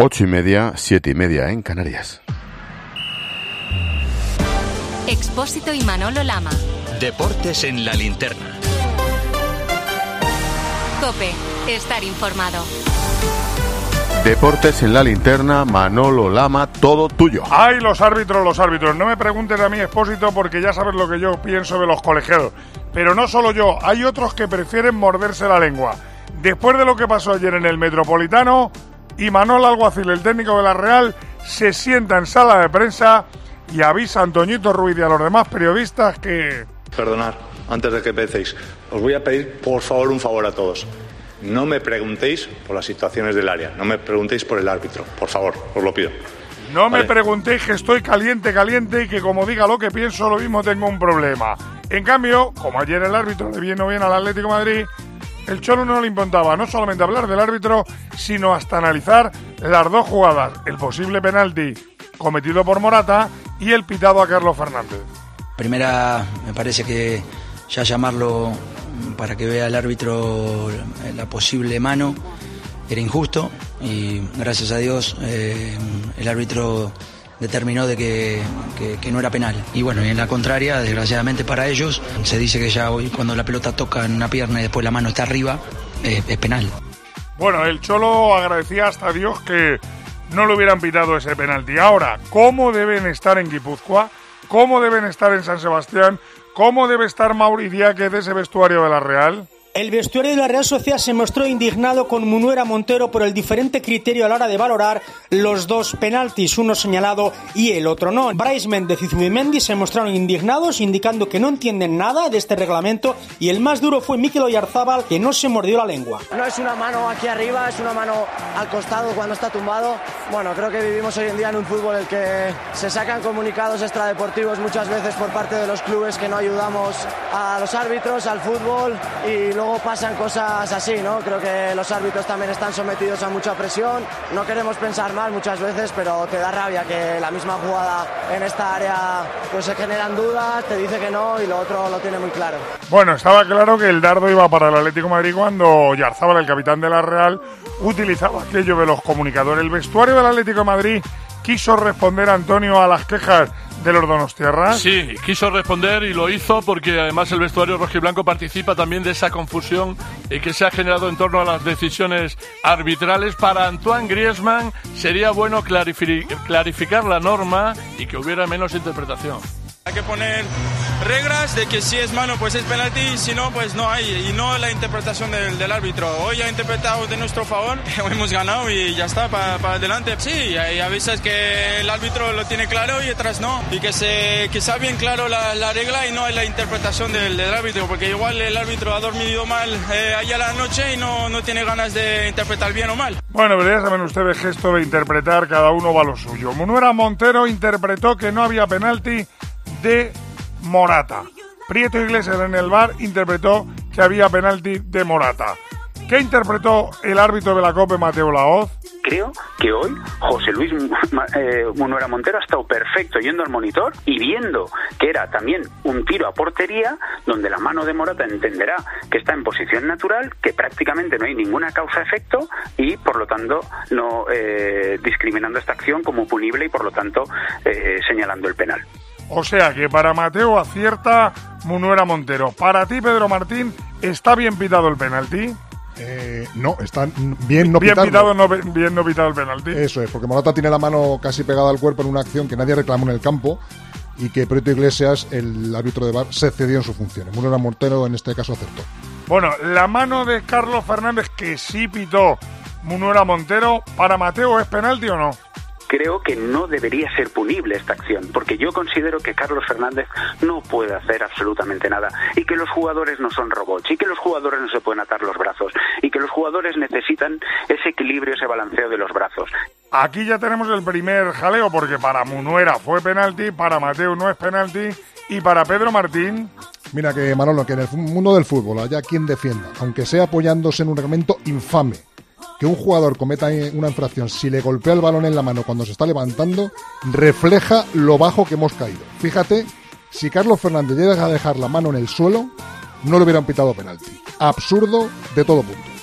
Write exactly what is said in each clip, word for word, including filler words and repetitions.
Ocho y media, siete y media en Canarias. Expósito y Manolo Lama. Deportes en la linterna. COPE, estar informado. Deportes en la linterna, Manolo Lama, todo tuyo. ¡Ay, los árbitros, los árbitros! No me preguntes a mí, Expósito, porque ya sabes lo que yo pienso de los colegiados. Pero no solo yo, hay otros que prefieren morderse la lengua. Después de lo que pasó ayer en el Metropolitano, Imanol Alguacil, el técnico de la Real, se sienta en sala de prensa y avisa a Antoñito Ruiz y a los demás periodistas que... Perdonad, antes de que empecéis, os voy a pedir por favor un favor a todos. No me preguntéis por las situaciones del área, no me preguntéis por el árbitro, por favor, os lo pido. No me Vale. preguntéis que estoy caliente, caliente y que como diga lo que pienso, lo mismo tengo un problema. En cambio, como ayer el árbitro le vino bien al Atlético de Madrid, el Cholo no le importaba no solamente hablar del árbitro, sino hasta analizar las dos jugadas, el posible penalti cometido por Morata y el pitado a Carlos Fernández. Primera, me parece que ya llamarlo para que vea el árbitro la posible mano era injusto y gracias a Dios eh, el árbitro determinó de que, que, que no era penal. Y bueno, y en la contraria, desgraciadamente para ellos, se dice que ya hoy cuando la pelota toca en una pierna y después la mano está arriba, eh, es penal. Bueno, el Cholo agradecía hasta a Dios que no le hubieran pitado ese penalti. Ahora, ¿cómo deben estar en Guipúzcoa? ¿Cómo deben estar en San Sebastián? ¿Cómo debe estar Mauri Diáquez de ese vestuario de la Real? El vestuario de la Real Sociedad se mostró indignado con Munuera Montero por el diferente criterio a la hora de valorar los dos penaltis, uno señalado y el otro no. Brais Méndez y Zubimendi se mostraron indignados, indicando que no entienden nada de este reglamento, y el más duro fue Mikel Oyarzábal, que no se mordió la lengua. No es una mano aquí arriba, es una mano al costado cuando está tumbado. Bueno, creo que vivimos hoy en día en un fútbol en el que se sacan comunicados extradeportivos muchas veces por parte de los clubes que no ayudamos a los árbitros, al fútbol, y luego pasan cosas así, ¿no? Creo que los árbitros también están sometidos a mucha presión. No queremos pensar mal muchas veces, pero te da rabia que la misma jugada en esta área pues se generan dudas, te dice que no y lo otro lo tiene muy claro. Bueno, estaba claro que el dardo iba para el Atlético de Madrid cuando Oyarzábal, el capitán de la Real, utilizaba aquello de los comunicadores. El vestuario del Atlético de Madrid quiso responder, Antonio, a las quejas de los donostiarras. Sí, quiso responder y lo hizo porque además el vestuario rojiblanco participa también de esa confusión que se ha generado en torno a las decisiones arbitrales. Para Antoine Griezmann sería bueno clarifi- clarificar la norma y que hubiera menos interpretación. Hay que poner reglas de que si es mano pues es penalti, si no pues no hay, y no la interpretación del, del árbitro. Hoy ha interpretado de nuestro favor, hemos ganado y ya está, para pa adelante. Sí, hay a veces que el árbitro lo tiene claro y otras no, y que se que sea bien claro la, la regla y no hay la interpretación del, del árbitro, porque igual el árbitro ha dormido mal eh, ayer a la noche y no, no tiene ganas de interpretar bien o mal. Bueno, pero ya saben ustedes que esto de interpretar, cada uno va a lo suyo. Munuera Montero interpretó que no había penalti de Morata. Prieto Iglesias en el V A R interpretó que había penalti de Morata. ¿Qué interpretó el árbitro de la COPE, Mateo Laoz? Creo que hoy José Luis eh, Munuera Montero ha estado perfecto yendo al monitor y viendo que era también un tiro a portería, donde la mano de Morata entenderá que está en posición natural, que prácticamente no hay ninguna causa-efecto y por lo tanto no eh, discriminando esta acción como punible y por lo tanto eh, señalando el penal. O sea que para Mateo acierta Munuera Montero. Para ti, Pedro Martín, ¿está bien pitado el penalti? Eh, no, está bien no bien pitarlo. pitado, no, bien no pitado el penalti. Eso es, porque Morata tiene la mano casi pegada al cuerpo en una acción que nadie reclamó en el campo y que Prieto Iglesias, el árbitro de V A R, se cedió en sus funciones. Munuera Montero en este caso acertó. Bueno, la mano de Carlos Fernández, que sí pitó Munuera Montero, ¿para Mateo es penalti o no? Creo que no debería ser punible esta acción, porque yo considero que Carlos Fernández no puede hacer absolutamente nada y que los jugadores no son robots y que los jugadores no se pueden atar los brazos y que los jugadores necesitan ese equilibrio, ese balanceo de los brazos. Aquí ya tenemos el primer jaleo, porque para Munuera fue penalti, para Mateo no es penalti y para Pedro Martín... Mira que, Manolo, que en el mundo del fútbol haya quien defienda, aunque sea apoyándose en un reglamento infame, que un jugador cometa una infracción si le golpea el balón en la mano cuando se está levantando, refleja lo bajo que hemos caído. Fíjate, si Carlos Fernández llega a dejar la mano en el suelo, no le hubieran pitado penalti. Absurdo de todo punto.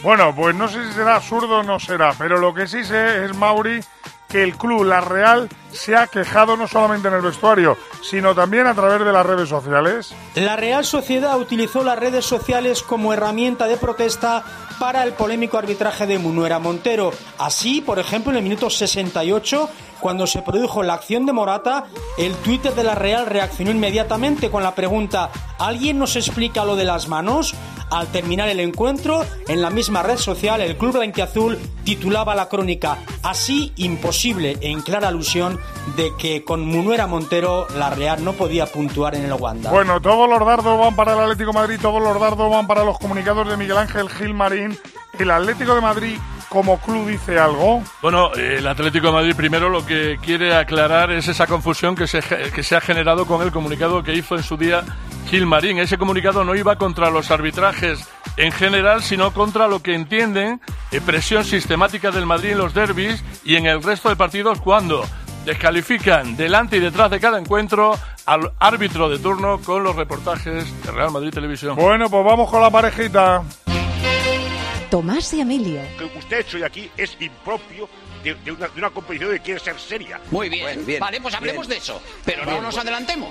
Bueno, pues no sé si será absurdo o no será, pero lo que sí sé es, Mauri, que el club, la Real, se ha quejado no solamente en el vestuario, sino también a través de las redes sociales. La Real Sociedad utilizó las redes sociales como herramienta de protesta para el polémico arbitraje de Munuera Montero. Así, por ejemplo, en el minuto sesenta y ocho, cuando se produjo la acción de Morata, el Twitter de la Real reaccionó inmediatamente con la pregunta: ¿alguien nos explica lo de las manos? Al terminar el encuentro, en la misma red social, el club blanquiazul titulaba la crónica: así imposible, en clara alusión de que con Munuera Montero la Real no podía puntuar en el Wanda. Bueno, todos los dardos van para el Atlético de Madrid, todos los dardos van para los comunicados de Miguel Ángel Gil Marín. El Atlético de Madrid, como club, dice algo. Bueno, el Atlético de Madrid primero lo que quiere aclarar es esa confusión que se, que se ha generado con el comunicado que hizo en su día Gil Marín. Ese comunicado no iba contra los arbitrajes en general, sino contra lo que entienden eh, presión sistemática del Madrid en los derbis y en el resto de partidos cuando descalifican delante y detrás de cada encuentro al árbitro de turno con los reportajes de Real Madrid Televisión. Bueno, pues vamos con la parejita. Tomás y Emilio. Lo que usted ha hecho hoy aquí es impropio de, de, una, de una competición que quiere ser seria. Muy bien, Bueno, bien vale, pues hablemos bien. de eso, pero Bien, no nos bueno. adelantemos.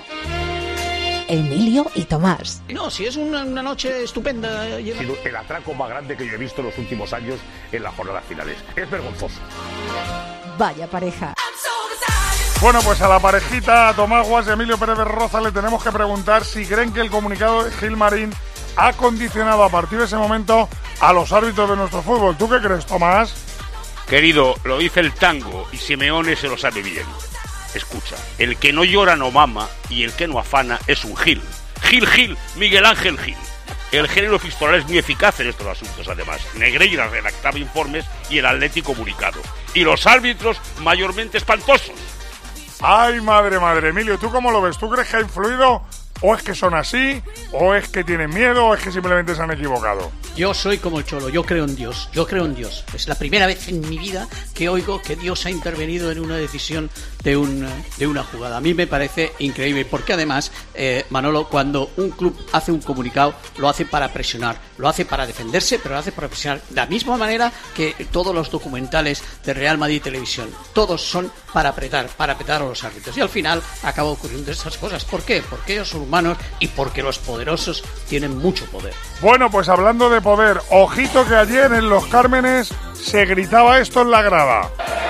Emilio y Tomás. No, si es una, una noche estupenda. Ha sido el atraco más grande que yo he visto en los últimos años en las jornadas finales. Es vergonzoso. Vaya pareja. Bueno, pues a la parejita, a Tomás Guas y Emilio Pérez Roza, le tenemos que preguntar si creen que el comunicado de Gil Marín ha condicionado a partir de ese momento a los árbitros de nuestro fútbol. ¿Tú qué crees, Tomás? Querido, lo dice el tango y Simeone se lo sabe bien. Escucha, el que no llora no mama y el que no afana es un Gil. Gil, Gil, Miguel Ángel Gil. El género epistolar es muy eficaz en estos asuntos, además. Negreira redactaba informes y el Atlético comunicado. Y los árbitros mayormente espantosos. Ay, madre, madre. Emilio, ¿tú cómo lo ves? ¿Tú crees que ha influido? ¿O es que son así? ¿O es que tienen miedo? ¿O es que simplemente se han equivocado? Yo soy como el Cholo, yo creo en Dios, yo creo en Dios. Es la primera vez en mi vida que oigo que Dios ha intervenido en una decisión de, un, de una jugada. A mí me parece increíble, porque además, eh, Manolo, cuando un club hace un comunicado, lo hace para presionar, lo hace para defenderse, pero lo hace para presionar. De la misma manera que todos los documentales de Real Madrid Televisión, todos son para apretar, para apretar a los árbitros. Y al final acaba ocurriendo estas cosas. ¿Por qué? Porque ellos son humanos y porque los poderosos tienen mucho poder. Bueno, pues hablando de poder, ojito que ayer en Los Cármenes se gritaba esto en la grada.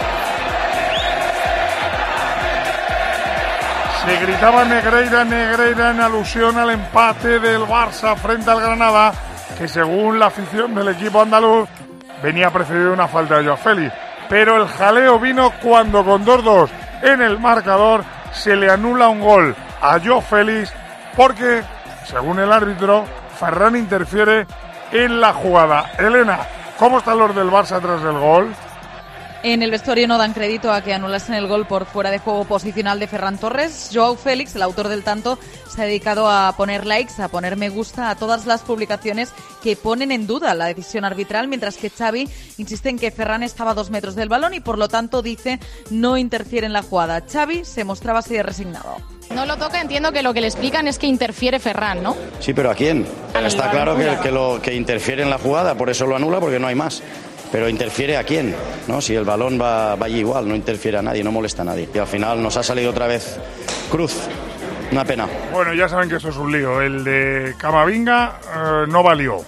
Se gritaba Negreira, Negreira en alusión al empate del Barça frente al Granada, que según la afición del equipo andaluz venía precedido de una falta de Joao Félix. Pero el jaleo vino cuando con dos dos en el marcador se le anula un gol a Joao Félix porque, según el árbitro, Ferran interfiere en la jugada. Elena, ¿cómo están los del Barça tras el gol? En el vestuario no dan crédito a que anulasen el gol por fuera de juego posicional de Ferran Torres. Joao Félix, el autor del tanto, se ha dedicado a poner likes, a poner me gusta a todas las publicaciones que ponen en duda la decisión arbitral, mientras que Xavi insiste en que Ferran estaba a dos metros del balón y por lo tanto dice no interfiere en la jugada. Xavi se mostraba así de resignado. No lo toca, entiendo que lo que le explican es que interfiere Ferran, ¿no? Sí, pero ¿a quién? Al Está balón, claro que, claro. que, lo, que interfiere en la jugada, por eso lo anula, porque no hay más. Pero ¿interfiere a quién? ¿No? Si el balón va, va allí igual, no interfiere a nadie, no molesta a nadie. Y al final nos ha salido otra vez cruz. Una pena. Bueno, ya saben que esto es un lío. El de Camavinga eh, no valió.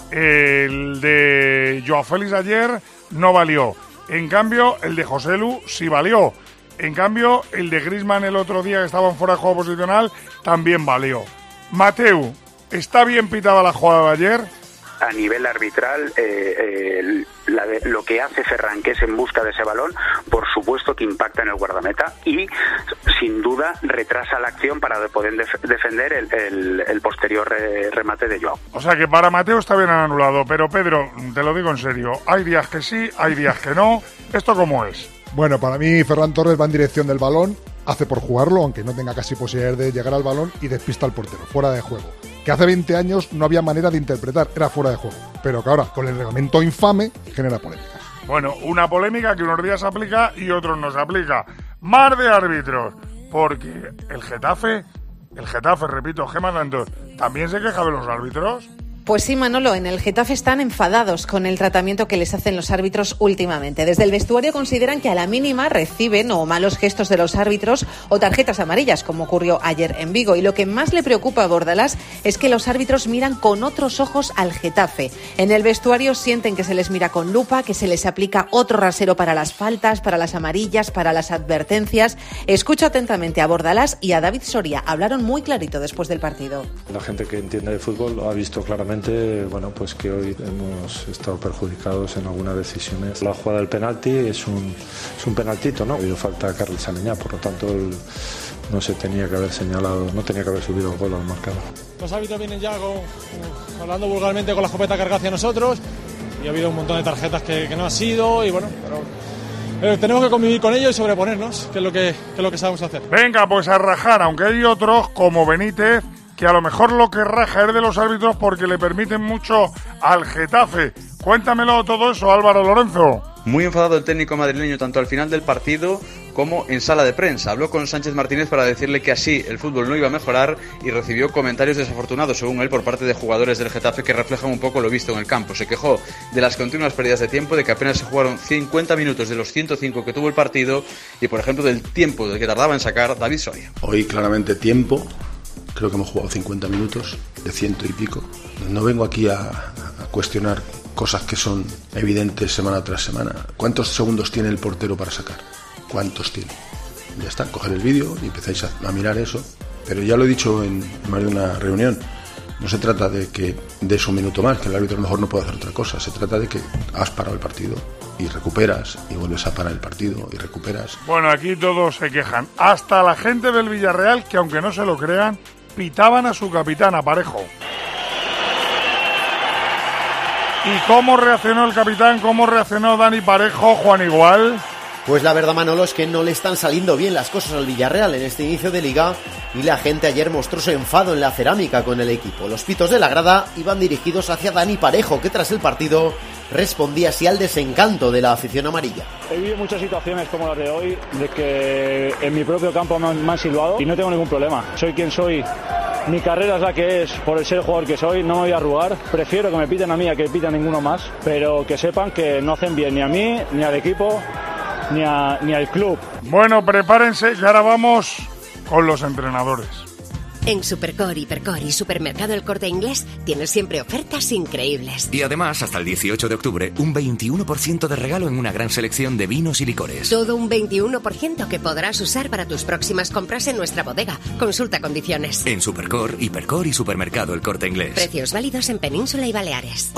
El de Joao Félix ayer no valió. En cambio, el de Joselu sí valió. En cambio, el de Griezmann el otro día que estaba en fuera de juego posicional también valió. Mateu, ¿está bien pitada la jugada de ayer? A nivel arbitral, eh, eh, la de, lo que hace Ferran, que es en busca de ese balón, por supuesto que impacta en el guardameta y, sin duda, retrasa la acción para poder def- defender el, el, el posterior re- remate de Joao. O sea que para Mateu está bien anulado, pero Pedro, te lo digo en serio, hay días que sí, hay días que no. ¿Esto cómo es? Bueno, para mí Ferran Torres va en dirección del balón, hace por jugarlo, aunque no tenga casi posibilidad de llegar al balón, y despista al portero, fuera de juego. Que hace veinte años no había manera de interpretar, era fuera de juego. Pero que ahora, con el reglamento infame, genera polémicas. Bueno, una polémica que unos días se aplica y otros no se aplica. Mar de árbitros, porque el Getafe, el Getafe, repito, Gemma Santos, ¿también se queja de los árbitros? Pues sí, Manolo, en el Getafe están enfadados con el tratamiento que les hacen los árbitros últimamente. Desde el vestuario consideran que a la mínima reciben o malos gestos de los árbitros o tarjetas amarillas, como ocurrió ayer en Vigo. Y lo que más le preocupa a Bordalás es que los árbitros miran con otros ojos al Getafe. En el vestuario sienten que se les mira con lupa, que se les aplica otro rasero para las faltas, para las amarillas, para las advertencias. Escucho atentamente a Bordalás y a David Soria. Hablaron muy clarito después del partido. La gente que entiende de fútbol ha visto claramente, bueno, pues que hoy hemos estado perjudicados en algunas decisiones. La jugada del penalti es un, es un penaltito, ¿no? Ha habido falta a Carles Aleñá, por lo tanto el, no se tenía que haber señalado, no tenía que haber subido el gol al marcador. Los árbitros vienen ya con, hablando vulgarmente con la escopeta cargada hacia nosotros y ha habido un montón de tarjetas que, que no ha sido y bueno, pero, pero tenemos que convivir con ellos y sobreponernos, que es lo que, que es lo que sabemos hacer. Venga, pues a rajar, aunque hay otros como Benítez, que a lo mejor lo que raja es de los árbitros porque le permiten mucho al Getafe. Cuéntamelo todo eso, Álvaro Lorenzo. Muy enfadado el técnico madrileño tanto al final del partido como en sala de prensa. Habló con Sánchez Martínez para decirle que así el fútbol no iba a mejorar y recibió comentarios desafortunados, según él, por parte de jugadores del Getafe que reflejan un poco lo visto en el campo. Se quejó de las continuas pérdidas de tiempo, de que apenas se jugaron cincuenta minutos de los ciento cinco que tuvo el partido y, por ejemplo, del tiempo del que tardaba en sacar David Soria. Hoy claramente tiempo. Creo que hemos jugado cincuenta minutos de ciento y pico. No vengo aquí a, a cuestionar cosas que son evidentes semana tras semana. ¿Cuántos segundos tiene el portero para sacar? ¿Cuántos tiene? Ya está, coger el vídeo y empezáis a, a mirar eso. Pero ya lo he dicho en más de una reunión. No se trata de que des un minuto más, que el árbitro a lo mejor no puede hacer otra cosa. Se trata de que has parado el partido y recuperas y vuelves a parar el partido y recuperas. Bueno, aquí todos se quejan. Hasta la gente del Villarreal, que aunque no se lo crean, pitaban a su capitán, a Parejo. ¿Y cómo reaccionó el capitán? ¿Cómo reaccionó Dani Parejo, Juan Igual? Pues la verdad, Manolo, es que no le están saliendo bien las cosas al Villarreal en este inicio de Liga y la gente ayer mostró su enfado en la cerámica con el equipo. Los pitos de la grada iban dirigidos hacia Dani Parejo, que tras el partido respondía así al desencanto de la afición amarilla. He vivido muchas situaciones como las de hoy, de que en mi propio campo me han, me han silbado y no tengo ningún problema. Soy quien soy, mi carrera es la que es, por el ser jugador que soy, no me voy a arrugar. Prefiero que me piten a mí a que piten a ninguno más, pero que sepan que no hacen bien ni a mí, ni al equipo, ni, a, ni al club. Bueno, prepárense, que ahora vamos con los entrenadores. En Supercor, Hipercor y Supermercado El Corte Inglés tienes siempre ofertas increíbles. Y además, hasta el dieciocho de octubre, un veintiuno por ciento de regalo en una gran selección de vinos y licores. Todo un veintiuno por ciento que podrás usar para tus próximas compras en nuestra bodega. Consulta condiciones. En Supercor, Hipercor y Supermercado El Corte Inglés. Precios válidos en Península y Baleares.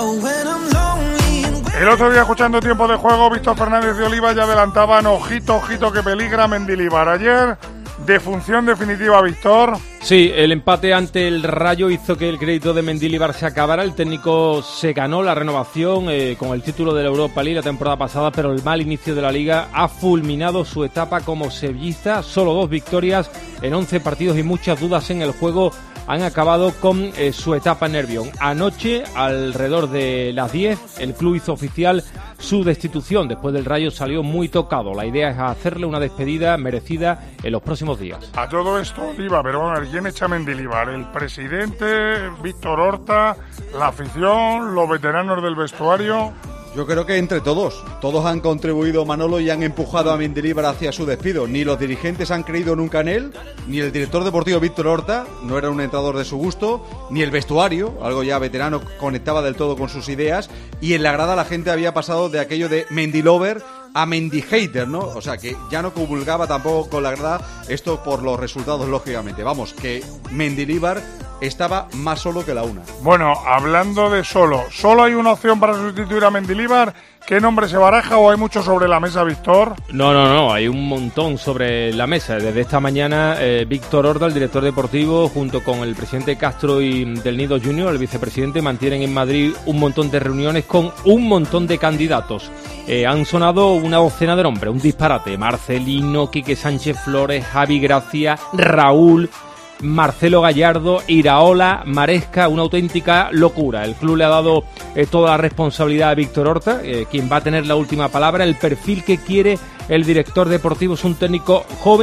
El otro día, escuchando Tiempo de Juego, Víctor Fernández de Oliva ya adelantaban ojito, ojito que peligra Mendilibar. Ayer, defunción definitiva, Víctor. Sí, el empate ante el Rayo hizo que el crédito de Mendilibar se acabara. El técnico se ganó la renovación eh, con el título de la Europa League la temporada pasada, pero el mal inicio de la Liga ha fulminado su etapa como sevillista. Solo dos victorias en once partidos y muchas dudas en el juego han acabado con eh, su etapa en Nervión. Anoche, alrededor de las diez, el club hizo oficial su destitución. Después del Rayo salió muy tocado. La idea es hacerle una despedida merecida en los próximos días. A todo esto, Oliva, pero vamos a ver, ¿quién echa a Mendilibar? ¿El presidente, Víctor Horta, la afición, los veteranos del vestuario? Yo creo que entre todos, todos han contribuido, Manolo, y han empujado a Mendilibar hacia su despido. Ni los dirigentes han creído nunca en él, ni el director deportivo Víctor Horta, no era un entrenador de su gusto, ni el vestuario, algo ya veterano, conectaba del todo con sus ideas, y en la grada la gente había pasado de aquello de Mendilover a Mendihater, ¿no? O sea, que ya no comulgaba tampoco con la grada, esto por los resultados, lógicamente. Vamos, que Mendilibar estaba más solo que la una. Bueno, hablando de solo, ¿solo hay una opción para sustituir a Mendilibar? ¿Qué nombre se baraja o hay mucho sobre la mesa, Víctor? No, no, no, hay un montón sobre la mesa. Desde esta mañana, eh, Víctor Horta, el director deportivo, junto con el presidente Castro y del Nido Junior, el vicepresidente, mantienen en Madrid un montón de reuniones con un montón de candidatos. Eh, han sonado una docena de nombres, un disparate. Marcelino, Quique Sánchez Flores, Javi Gracia, Raúl, Marcelo Gallardo, Iraola, Maresca, una auténtica locura. El club le ha dado eh, toda la responsabilidad a Víctor Horta, eh, quien va a tener la última palabra. El perfil que quiere el director deportivo es un técnico joven,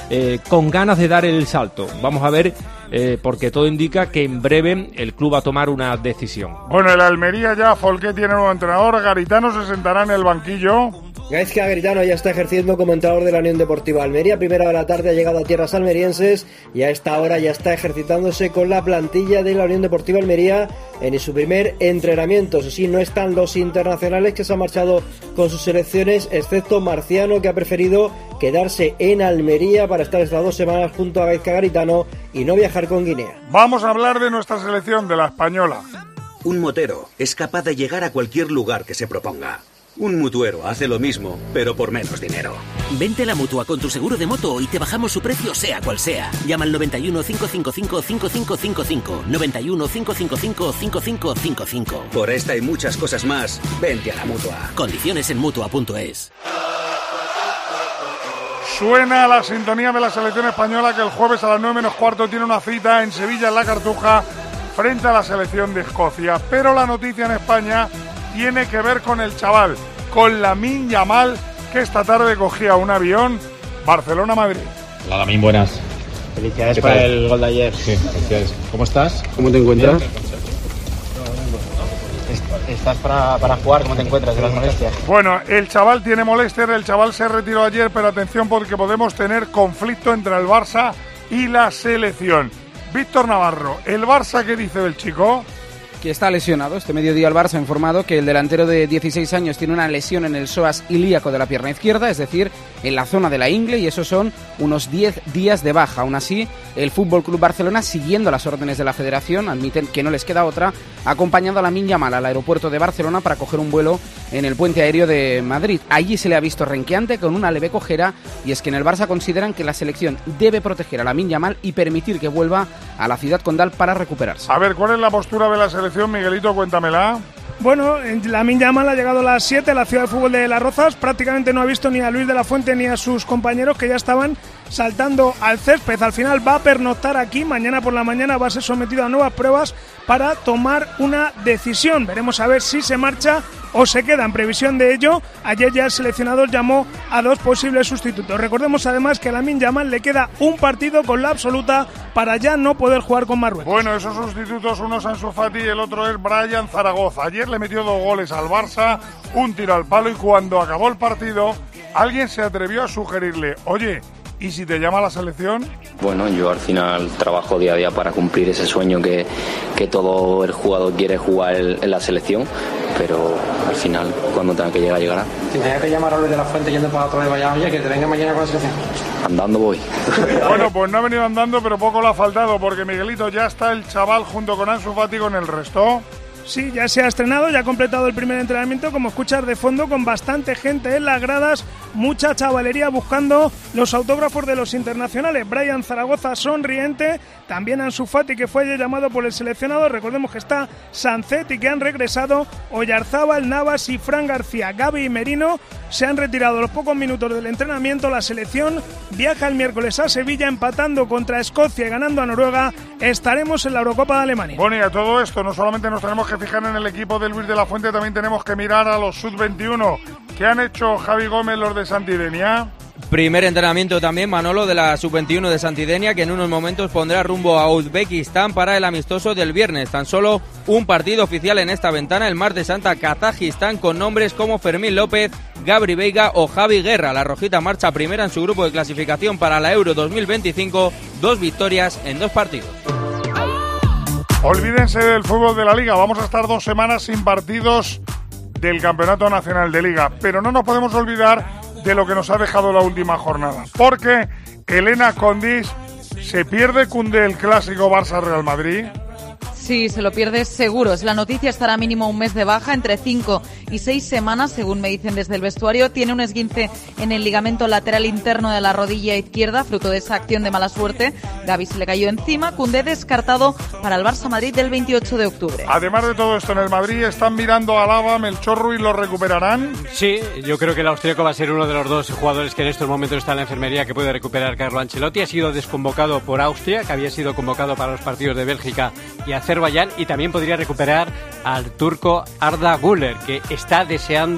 eh, con ganas de dar el salto. Vamos a ver, eh, porque todo indica que en breve el club va a tomar una decisión. Bueno, el Almería ya, Folqué tiene nuevo entrenador, Garitano se sentará en el banquillo. Gaizka Garitano ya está ejerciendo como entrenador de la Unión Deportiva Almería. Primera de la tarde ha llegado a tierras almerienses y a esta hora ya está ejercitándose con la plantilla de la Unión Deportiva Almería en su primer entrenamiento. Eso sí, no están los internacionales que se han marchado con sus selecciones, excepto Marciano, que ha preferido quedarse en Almería para estar estas dos semanas junto a Gaizka Garitano y no viajar con Guinea. Vamos a hablar de nuestra selección, de la española. Un motero es capaz de llegar a cualquier lugar que se proponga. Un mutuero hace lo mismo, pero por menos dinero. Vente a la Mutua con tu seguro de moto y te bajamos su precio sea cual sea. Llama al noventa y uno, cinco cinco cinco, cinco cinco cinco cinco. noventa y uno, cinco cinco cinco, cinco cinco cinco cinco. Por esta y muchas cosas más, vente a la Mutua. Condiciones en Mutua punto es. Suena la sintonía de la selección española, que el jueves a las nueve menos cuarto tiene una cita en Sevilla, en la Cartuja, frente a la selección de Escocia. Pero la noticia en España tiene que ver con el chaval, con Lamine Yamal, que esta tarde cogía un avión Barcelona-Madrid. Hola Lamine, buenas. Felicidades por el gol de ayer. Sí, felicidades. ¿Cómo estás? ¿Cómo te encuentras? ¿Estás para, para jugar? ¿Cómo te encuentras de las molestias? Bueno, el chaval tiene molestias, el chaval se retiró ayer, pero atención porque podemos tener conflicto entre el Barça y la selección. Víctor Navarro, ¿el Barça qué dice del chico? Que está lesionado. Este mediodía el Barça ha informado que el delantero de dieciséis años tiene una lesión en el psoas ilíaco de la pierna izquierda, es decir, en la zona de la ingle, y esos son unos diez días de baja. Aún así, el F C Barcelona, siguiendo las órdenes de la Federación, admiten que no les queda otra, ha acompañado a Lamine Yamal al aeropuerto de Barcelona para coger un vuelo en el puente aéreo de Madrid. Allí se le ha visto renqueante con una leve cojera, y es que en el Barça consideran que la selección debe proteger a Lamine Yamal y permitir que vuelva a la ciudad condal para recuperarse. A ver, ¿cuál es la postura de la selección, Miguelito? Cuéntamela. Bueno, Lamine Yamal ha llegado a las siete a la ciudad de fútbol de Las Rozas. Prácticamente no ha visto ni a Luis de la Fuente ni a sus compañeros, que ya estaban saltando al césped. Al final va a pernoctar aquí. Mañana por la mañana va a ser sometido a nuevas pruebas para tomar una decisión. Veremos a ver si se marcha o se queda. En previsión de ello, ayer ya el seleccionador llamó a dos posibles sustitutos. Recordemos además que a Lamine Yamal le queda un partido con la absoluta para ya no poder jugar con Marruecos. Bueno, esos sustitutos, uno es Ansu Fati y el otro es Brian Zaragoza. Ayer le metió dos goles al Barça, un tiro al palo, y cuando acabó el partido, alguien se atrevió a sugerirle: oye, ¿y si te llama la selección? Bueno, yo al final trabajo día a día para cumplir ese sueño que, que todo el jugador quiere jugar en la selección, pero al final, cuando tenga que llegar, llegará. Si tenía que llamar a Luis de la Fuente yendo para otro de Valladolid, oye, que te venga mañana con la selección. Andando voy. Bueno, pues no ha venido andando, pero poco le ha faltado, porque Miguelito, ya está el chaval junto con Ansu Fati con el resto. Sí, ya se ha estrenado, ya ha completado el primer entrenamiento, como escuchas de fondo, con bastante gente en las gradas, mucha chavalería buscando los autógrafos de los internacionales. Brian Zaragoza sonriente, también Ansu Fati, que fue ayer llamado por el seleccionador. Recordemos que está Sancet y que han regresado Oyarzábal, Navas y Fran García. Gavi y Merino se han retirado a los pocos minutos del entrenamiento. La selección viaja el miércoles a Sevilla, empatando contra Escocia y ganando a Noruega. Estaremos en la Eurocopa de Alemania. Bueno, y a todo esto no solamente nos tenemos que fijar en el equipo de Luis de la Fuente, también tenemos que mirar a los sub veintiuno. ¿Qué han hecho Javi Gómez, los de Santidenia? Primer entrenamiento también, Manolo, de la sub veintiuno de Santidenia, que en unos momentos pondrá rumbo a Uzbekistán para el amistoso del viernes. Tan solo un partido oficial en esta ventana, el martes ante Kazajistán, con nombres como Fermín López, Gabri Veiga o Javi Guerra. La rojita marcha primera en su grupo de clasificación para la Euro dos mil veinticinco, dos victorias en dos partidos. Olvídense del fútbol de la Liga, vamos a estar dos semanas sin partidos del Campeonato Nacional de Liga, pero no nos podemos olvidar de lo que nos ha dejado la última jornada, porque Elena Condis, ¿se pierde Koundé el clásico Barça-Real Madrid? Sí, se lo pierde seguro. Es la noticia, estará mínimo un mes de baja, entre cinco y seis semanas, según me dicen desde el vestuario. Tiene un esguince en el ligamento lateral interno de la rodilla izquierda, fruto de esa acción de mala suerte. Gavi se le cayó encima. Koundé descartado para el Barça-Madrid del veintiocho de octubre. Además de todo esto, en el Madrid están mirando a Alaba, Melchor Ruiz, ¿lo recuperarán? Sí, yo creo que el austríaco va a ser uno de los dos jugadores que en estos momentos está en la enfermería que puede recuperar Carlo Ancelotti. Ha sido desconvocado por Austria, que había sido convocado para los partidos de Bélgica y Azerbaiyán, y también podría recuperar al turco Arda Güler, que está deseando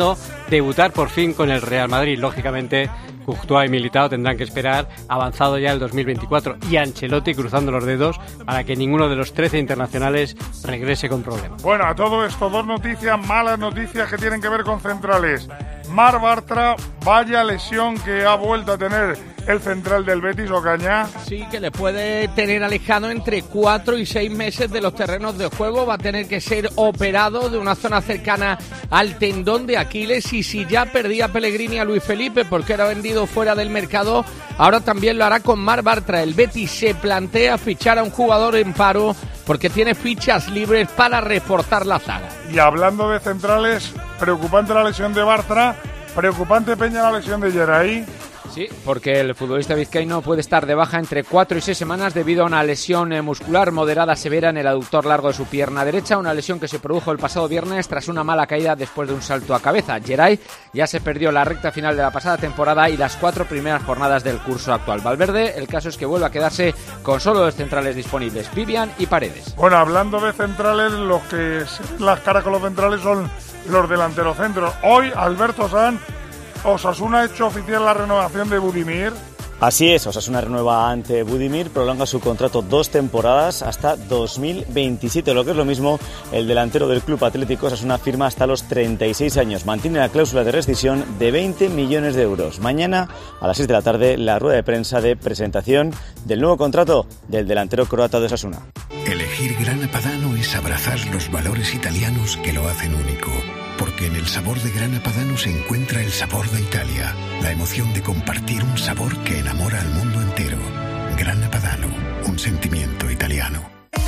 debutar por fin con el Real Madrid. Lógicamente, Courtois y Militao tendrán que esperar avanzado ya el dos mil veinticuatro y Ancelotti cruzando los dedos para que ninguno de los trece internacionales regrese con problemas. Bueno, a todo esto, dos noticias, malas noticias que tienen que ver con centrales. Marc Bartra, vaya lesión que ha vuelto a tener el central del Betis, Ocaña. Sí, que le puede tener alejado entre cuatro y seis meses de los terrenos de juego. Va a tener que ser operado de una zona cercana al tendón de Aquiles. Y si ya perdía Pellegrini a Luis Felipe porque era vendido fuera del mercado, ahora también lo hará con Marc Bartra. El Betis se plantea fichar a un jugador en paro porque tiene fichas libres para reforzar la zaga. Y hablando de centrales, preocupante la lesión de Bartra, preocupante, Peña, la lesión de Geray. Sí, porque el futbolista vizcaíno puede estar de baja entre cuatro y seis semanas debido a una lesión muscular moderada severa en el aductor largo de su pierna derecha, una lesión que se produjo el pasado viernes tras una mala caída después de un salto a cabeza. Geray ya se perdió la recta final de la pasada temporada y las cuatro primeras jornadas del curso actual. Valverde, el caso es que vuelve a quedarse con solo dos centrales disponibles, Vivian y Paredes. Bueno, hablando de centrales, los que las caras con los centrales son los delanteros centros. Hoy, Alberto Sanz, Osasuna ha hecho oficial la renovación de Budimir. Así es, Osasuna renueva ante Budimir, prolonga su contrato dos temporadas hasta dos mil veintisiete, lo que es lo mismo, el delantero del Club Atlético Osasuna firma hasta los treinta y seis años, mantiene la cláusula de rescisión de veinte millones de euros. Mañana a las seis de la tarde la rueda de prensa de presentación del nuevo contrato del delantero croata de Osasuna. Elegir Grana Padano es abrazar los valores italianos que lo hacen único. Porque en el sabor de Grana Padano se encuentra el sabor de Italia, la emoción de compartir un sabor que enamora al mundo entero. Grana Padano, un sentimiento italiano.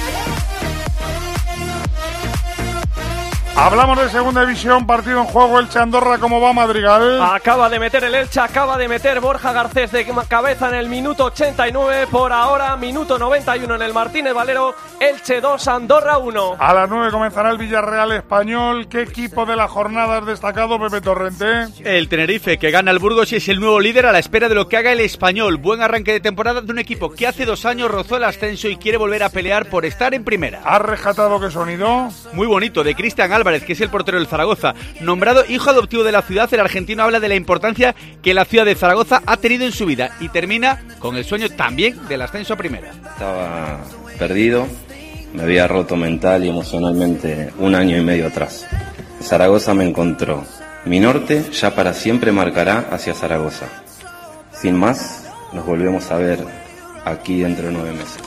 Hablamos de segunda división, partido en juego, Elche-Andorra, ¿cómo va Madrigal? Acaba de meter el Elche, acaba de meter Borja Garcés de cabeza en el minuto ochenta y nueve, por ahora minuto noventa y uno en el Martínez Valero, Elche dos, Andorra uno. A las nueve comenzará el Villarreal Español. ¿Qué equipo de la jornada has destacado, Pepe Torrente? El Tenerife, que gana el Burgos y es el nuevo líder a la espera de lo que haga el Español. Buen arranque de temporada de un equipo que hace dos años rozó el ascenso y quiere volver a pelear por estar en primera. ¿Has rescatado qué sonido? Muy bonito, de Cristian Álvarez, que es el portero del Zaragoza. Nombrado hijo adoptivo de la ciudad, el argentino habla de la importancia que la ciudad de Zaragoza ha tenido en su vida y termina con el sueño también del ascenso a primera. Estaba perdido, me había roto mental y emocionalmente un año y medio atrás. Zaragoza me encontró. Mi norte ya para siempre marcará hacia Zaragoza. Sin más, nos volvemos a ver aquí dentro de nueve meses.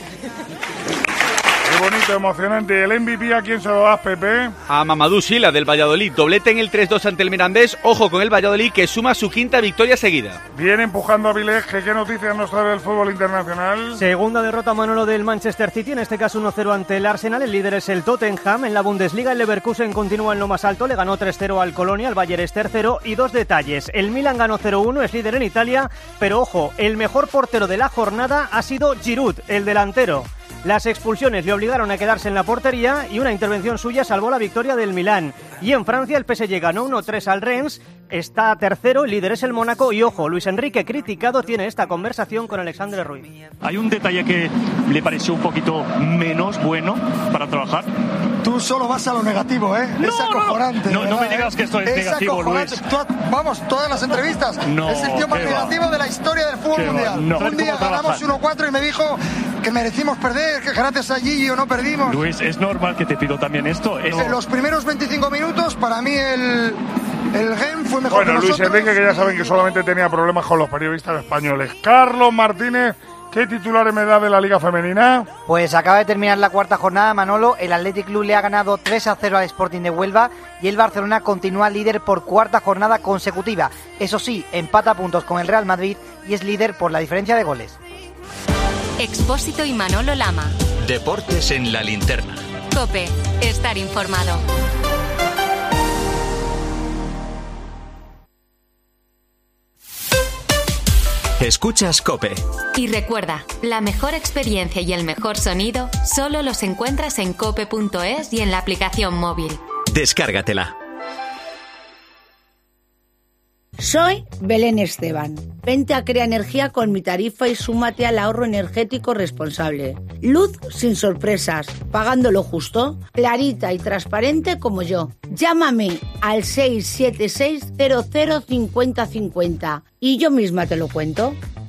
Qué bonito, emocionante. ¿El M V P a quién se lo das, Pepe? A Mamadou Sila, del Valladolid. Doblete en el tres dos ante el Mirandés. Ojo con el Valladolid, que suma su quinta victoria seguida. Viene empujando a Vileje. ¿Qué noticias nos trae del fútbol internacional? Segunda derrota, Manolo, del Manchester City, en este caso uno cero ante el Arsenal. El líder es el Tottenham. En la Bundesliga, el Leverkusen continúa en lo más alto. Le ganó tres cero al Colonia. El Bayern es tercero. Y dos detalles. El Milan ganó cero uno, es líder en Italia. Pero ojo, el mejor portero de la jornada ha sido Giroud, el delantero. Las expulsiones le obligaron a quedarse en la portería y una intervención suya salvó la victoria del Milán. Y en Francia el P S G ganó uno tres al Rennes, está tercero, el líder es el Mónaco y ojo, Luis Enrique criticado tiene esta conversación con Alexandre Ruiz. ¿Hay un detalle que le pareció un poquito menos bueno para trabajar? Tú solo vas a lo negativo, ¿eh? No, es acojonante. No, no, no me digas que esto es, es negativo, Luis. Tú, vamos, todas las entrevistas. No, es el tío más va. negativo de la historia del fútbol mundial. No. Un día ganamos uno cuatro y me dijo que merecimos perder, que gracias a Gillo no perdimos. Luis, es normal que te pido también esto. Es... En los primeros veinticinco minutos, para mí el... El Gen fue mejor. Bueno, que Luis Enrique, que ya saben que solamente tenía problemas con los periodistas españoles. Carlos Martínez, ¿qué titulares me da de la Liga Femenina? Pues acaba de terminar la cuarta jornada, Manolo. El Athletic Club le ha ganado tres a cero al Sporting de Huelva y el Barcelona continúa líder por cuarta jornada consecutiva. Eso sí, empata puntos con el Real Madrid y es líder por la diferencia de goles. Expósito y Manolo Lama. Deportes en la linterna. COPE, estar informado. Escuchas COPE. Y recuerda, la mejor experiencia y el mejor sonido solo los encuentras en cope punto es y en la aplicación móvil. Descárgatela. Soy Belén Esteban. Vente a Crea Energía con mi tarifa y súmate al ahorro energético responsable. Luz sin sorpresas, pagando lo justo, clarita y transparente como yo. Llámame al seis siete seis cero cero cincuenta cincuenta y yo misma te lo cuento.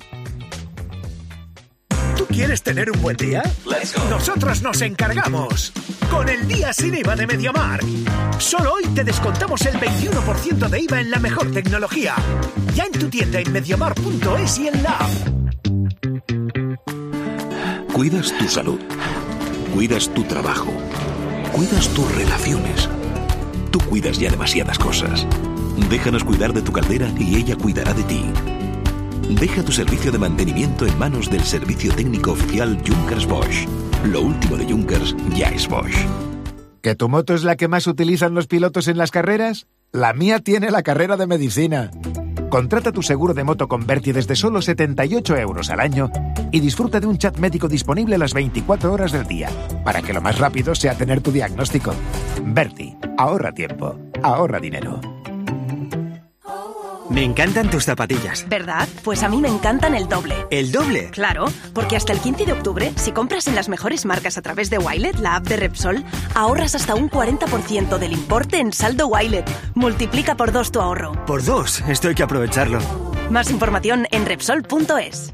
¿Tú quieres tener un buen día? Nosotros nos encargamos. Con el día sin I V A de MediaMarkt. Solo hoy te descontamos el veintiuno por ciento de I V A en la mejor tecnología. Ya en tu tienda en mediamarkt punto es y en la app. Cuidas tu salud. Cuidas tu trabajo. Cuidas tus relaciones. Tú cuidas ya demasiadas cosas. Déjanos cuidar de tu caldera y ella cuidará de ti. Deja tu servicio de mantenimiento en manos del servicio técnico oficial Junkers Bosch. Lo último de Junkers ya es Bosch. ¿Que tu moto es la que más utilizan los pilotos en las carreras? La mía tiene la carrera de medicina. Contrata tu seguro de moto con Berti desde solo setenta y ocho euros al año y disfruta de un chat médico disponible las veinticuatro horas del día, para que lo más rápido sea tener tu diagnóstico. Berti, ahorra tiempo, ahorra dinero. Me encantan tus zapatillas. ¿Verdad? Pues a mí me encantan el doble. ¿El doble? Claro, porque hasta el quince de octubre, si compras en las mejores marcas a través de Wilet, la app de Repsol, ahorras hasta un cuarenta por ciento del importe en saldo Wilet. Multiplica por dos tu ahorro. Por dos, esto hay que aprovecharlo. Más información en Repsol punto es.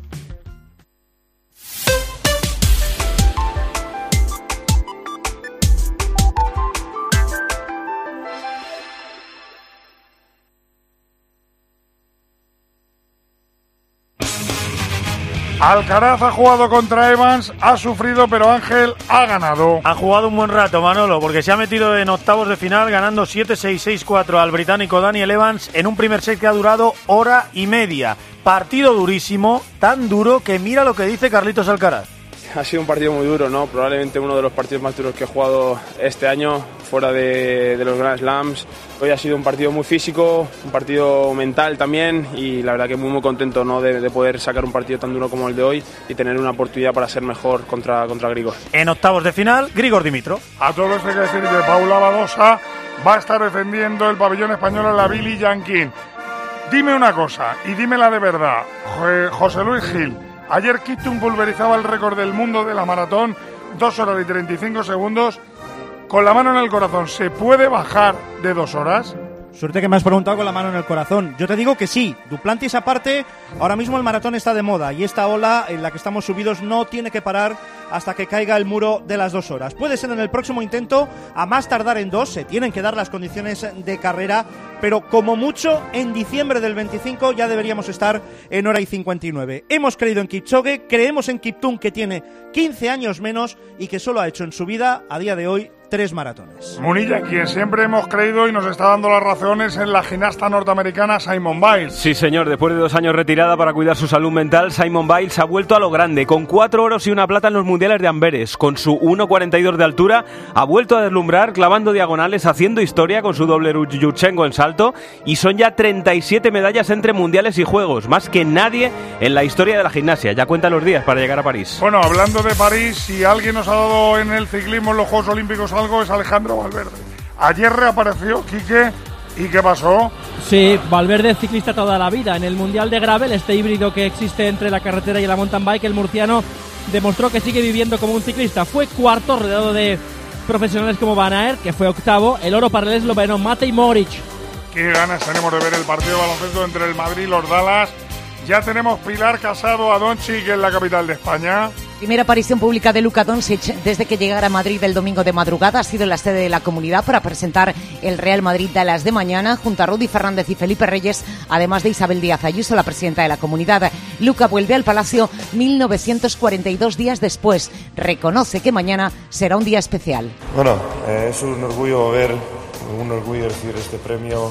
Alcaraz ha jugado contra Evans, ha sufrido, pero Ángel ha ganado. Ha jugado un buen rato, Manolo, porque se ha metido en octavos de final ganando siete seis seis cuatro al británico Daniel Evans en un primer set que ha durado hora y media. Partido durísimo, tan duro que mira lo que dice Carlitos Alcaraz. Ha sido un partido muy duro, ¿no? Probablemente uno de los partidos más duros que he jugado este año, fuera de, de los Grand Slams. Hoy ha sido un partido muy físico, un partido mental también, y la verdad que muy muy contento, ¿no? de, de poder sacar un partido tan duro como el de hoy y tener una oportunidad para ser mejor contra, contra Grigor. En octavos de final, Grigor Dimitrov. A todo esto hay que decir que Paula Badosa va a estar defendiendo el pabellón español en la Billie Jean King. Dime una cosa, y dímela de verdad, José Luis Gil. Ayer Kiptum pulverizaba el récord del mundo de la maratón, dos horas y treinta y cinco segundos. Con la mano en el corazón, ¿se puede bajar de dos horas? Suerte que me has preguntado con la mano en el corazón. Yo te digo que sí. Duplantis aparte, ahora mismo el maratón está de moda y esta ola en la que estamos subidos no tiene que parar hasta que caiga el muro de las dos horas. Puede ser en el próximo intento, a más tardar en dos, se tienen que dar las condiciones de carrera, pero como mucho en diciembre del veinticinco ya deberíamos estar en hora y cincuenta y nueve. Hemos creído en Kipchoge, creemos en Kiptum, que tiene quince años menos y que solo ha hecho en su vida, a día de hoy, tres maratones. Munilla, quien siempre hemos creído y nos está dando las razones en la gimnasta norteamericana Simone Biles. Sí, señor, después de dos años retirada para cuidar su salud mental, Simone Biles ha vuelto a lo grande, con cuatro oros y una plata en los mundiales de Amberes. Con su uno cuarenta y dos de altura, ha vuelto a deslumbrar clavando diagonales, haciendo historia con su doble Yurchenko en salto, y son ya treinta y siete medallas entre mundiales y juegos, más que nadie en la historia de la gimnasia. Ya cuenta los días para llegar a París. Bueno, hablando de París, si alguien nos ha dado en el ciclismo en los Juegos Olímpicos algo, es Alejandro Valverde. Ayer reapareció Quique. ¿Y qué pasó? Sí, Valverde ciclista toda la vida. En el Mundial de Gravel, este híbrido que existe entre la carretera y la mountain bike, el murciano demostró que sigue viviendo como un ciclista. Fue cuarto, rodeado de profesionales como Van Aert, que fue octavo. El oro para el esloveno Matej Moric. Qué ganas tenemos de ver el partido de baloncesto entre el Madrid y los Dallas. Ya tenemos Pilar Casado a Doncic en la capital de España. Primera aparición pública de Luka Doncic desde que llegara a Madrid el domingo de madrugada. Ha sido en la sede de la Comunidad para presentar el Real Madrid Dallas de mañana, junto a Rudy Fernández y Felipe Reyes, además de Isabel Díaz Ayuso, la presidenta de la Comunidad. Luka vuelve al Palacio mil novecientos cuarenta y dos días después. Reconoce que mañana será un día especial. Bueno, eh, es un orgullo ver, un orgullo recibir este premio.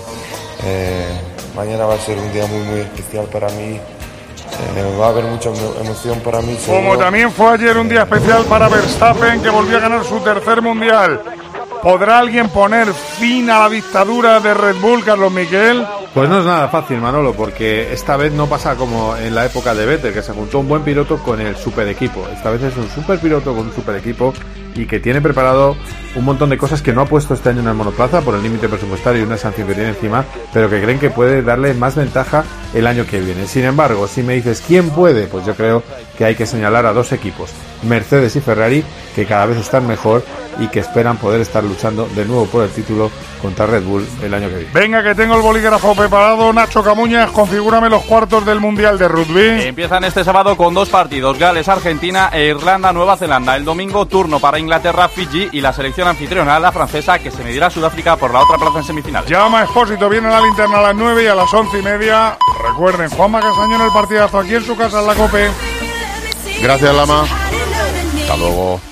Eh, mañana va a ser un día muy, muy especial para mí. Eh, va a haber mucha emoción para mí. Seguro. Como también fue ayer un día especial para Verstappen, que volvió a ganar su tercer mundial. ¿Podrá alguien poner fin a la dictadura de Red Bull, Carlos Miquel? Pues no es nada fácil, Manolo, porque esta vez no pasa como en la época de Vettel, que se juntó un buen piloto con el super equipo. Esta vez es un super piloto con un super equipo y que tiene preparado un montón de cosas que no ha puesto este año en el monoplaza por el límite presupuestario y una sanción que tiene encima, pero que creen que puede darle más ventaja el año que viene. Sin embargo, si me dices quién puede, pues yo creo que hay que señalar a dos equipos, Mercedes y Ferrari, que cada vez están mejor y que esperan poder estar luchando de nuevo por el título contra Red Bull el año que viene. Venga, que tengo el bolígrafo preparado. Nacho Camuñas, configúrame los cuartos del Mundial de Rugby. Empiezan este sábado con dos partidos, Gales-Argentina e Irlanda-Nueva Zelanda. El domingo, turno para Inglaterra-Fiji y la selección anfitriona, la francesa, que se medirá a Sudáfrica por la otra plaza en semifinales. Llama Expósito, viene la linterna a las nueve y a las once y media. Recuerden, Juanma Castañón, el partidazo aquí en su casa en la COPE. Gracias, Lama. Hasta luego.